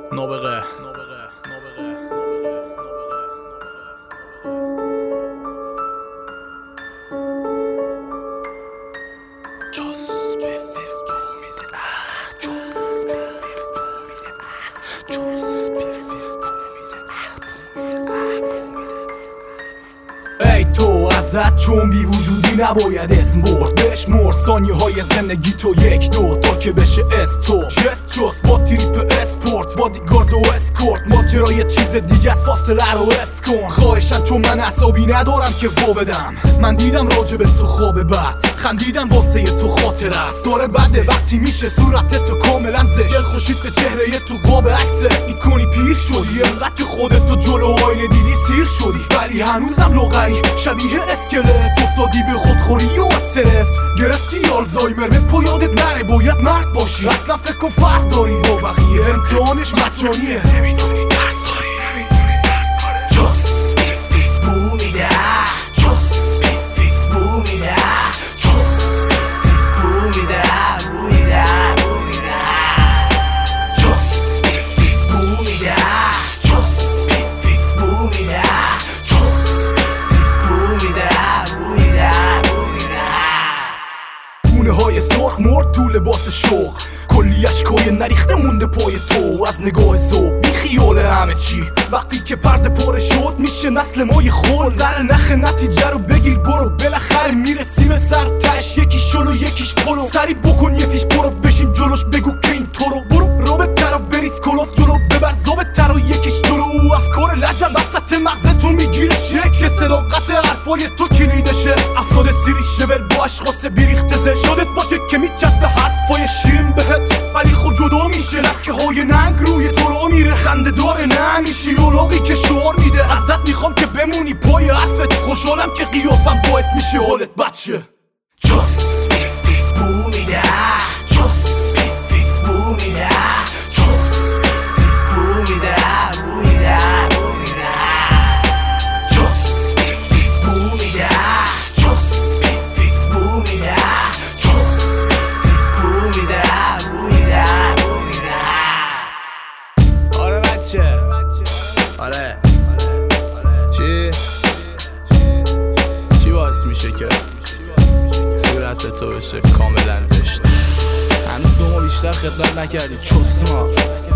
نابغه ای تو ازت چون بی وجودی نباید اسم برد بشمر ثانیه های زندگی تو یک دو تا که بشه تو جست جست با تریپ اسپورت بادیگارد و اسکورت ماجرای چیز دیگه از فاصله رو حفظ کن خواهشن چون من عصابی ندارم که وا بدم من دیدم راجب تو خواب بد خندیدم واسه تو خاطر است داره بده وقتی میشه صورت تو کاملا زشت دل خوشید به چهره تو قاب عکسه میکنی پیر شدی انقدر که خودت تو جلو آینه دیدی سیر شدی ولی هنوزم لاغری شبیه اسکلت افتادی به خودخوری و استرس گرفتی آلزایمر به پایادت نره باید مرد باشی اصلا فکر کن فرق داری با بقیه امتحانش مجانیه نمیتونی درس داری جس بیف بیف بو میده جس بیف بیف بو میده جس بیف بیف بو میده بو میده بو میده جس بیف بیف بو میده جس بیف بیف بو میده جس بیف بیف بو میده بو میده بو میده گونه های سرخ مرد تو لباس شوق کلی اشکای نریخته مونده پای تو از نگاه زوب بی خیال همه چی وقتی که پرده پاره شد میشه نسل مای خود در نخ نتیجه رو بگیر برو بالاخره میرسی به سر تش یکیش شلو یکیش پلو سری بکن یه فیش برو بشین جلوش بگو که این تو رو برو رابط تر و بریز کلاف جلو ببر زابط تر و یکیش جلو او افکار لجن وسط مغزتون میگیره شک که صداقت حرفای تو کلیدشه افراد سیری شبر با اشخاص بیریخته زش شدت باشه که میچسبه حرفای شیرین بهت ولی خب جدا میشه لکه های ننگ روی تو رو میره خنده داره نه میشی اولاغی که شعار میده ازت میخوام که بمونی پای حرفت خوشحالم که قیافم باعث میشه حالت بچه جس بیف بیف بو میده جس بیف بیف بو میده جس بیف بیف بو میده بو میده بو میده جس بیف بیف بو میده جس بیف بیف بو میده جس بیف بیف بو میده بو میده بو میده آره بچه آره چی باعث میشه که صورت تو بشه کاملا زشت هنوز 2 ماه بیشتر خدمت نکردی چسما